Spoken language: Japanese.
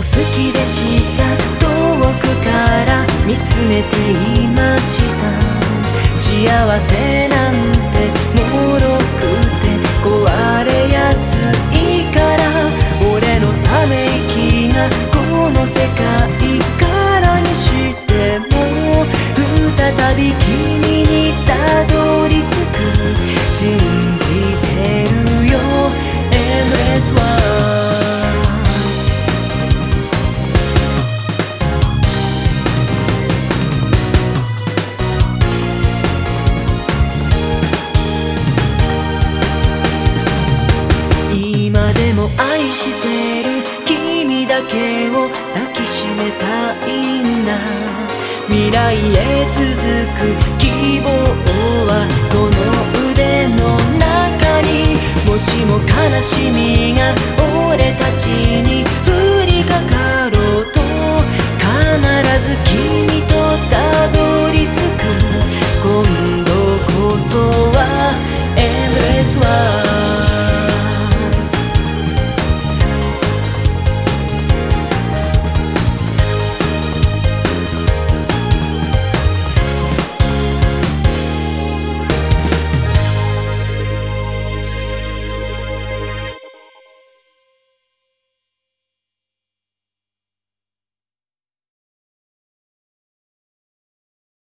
きでした遠くから見つめていました。幸せなんて脆くて壊れやすいから、俺のため息がこの世界からにしても再び君にたどり着く。信じてるよ Endless World。今でも愛してる君だけを抱きしめたいんだ。未来へ続く希望はこの腕の中に。もしも悲しみが俺たちに降りかかろうと、必ず君とたどり着く。今度こそ